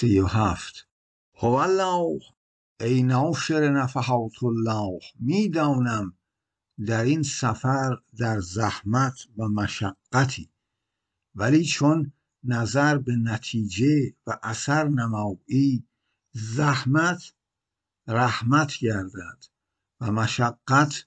37. هو الله، ای ناشر نفحات الله، میدانم در این سفر در زحمت و مشقتی، ولی چون نظر به نتیجه و اثر نمایی، زحمت رحمت گردد و مشقت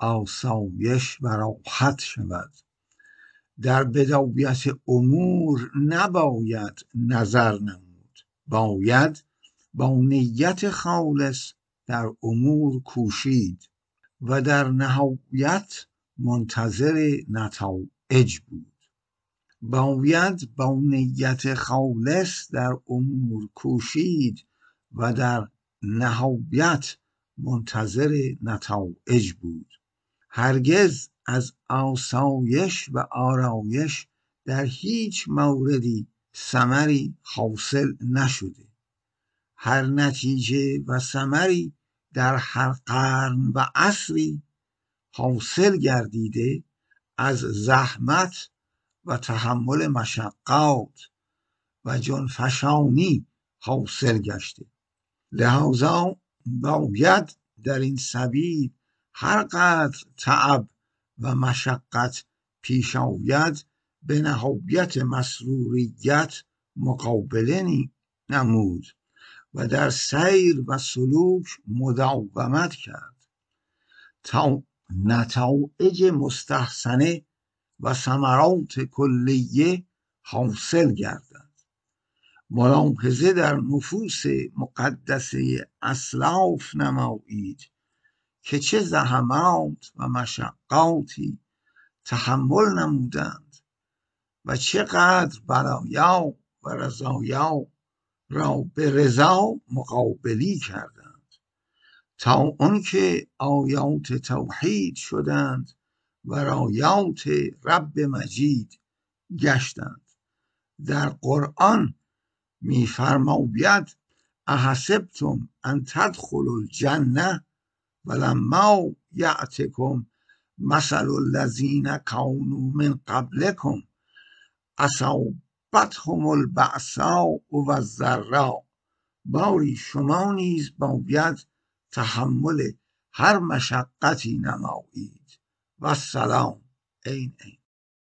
آسایش و راحت شود. در بدایت امور نباید نظر نمود، باید با نیت خالص در امور کوشید و در نهایت منتظر نتایج بود. باید با نیت خالص در امور کوشید و در نهایت منتظر نتایج بود. هرگز از آسایش و آرایش در هیچ موردی ثمری حاصل نشده. هر نتیجه و ثمری در هر قرن و عصری حاصل گردیده از زحمت و تحمل مشقات و جانفشانی حاصل گشته. لذا باید در این سبیل هر قدر تعب و مشقت پیش آید به نهایت مسروریت مقابله نمود و در سیر و سلوک مداومت کرد تا نتایج مستحسنه و ثمرات کلیه حاصل گردد. ملاحظه در نفوس مقدسه اسلاف نمایید که چه زحمات و مشقاتی تحمل نمودند و چقدر بلایا و رضایا را به رضا مقابلی کردند، تا آنکه آیات توحید شدند و رایات رب مجید گشتند. در قرآن می‌فرماید احسبتم ان تدخلوا الجنه ولما یأتکم مثل الذین کانوا من قبلکم اصابتهم البأساء و الضراء. باری شما نیز باید تحمل هر مشقتی نمایید. و السلام. عین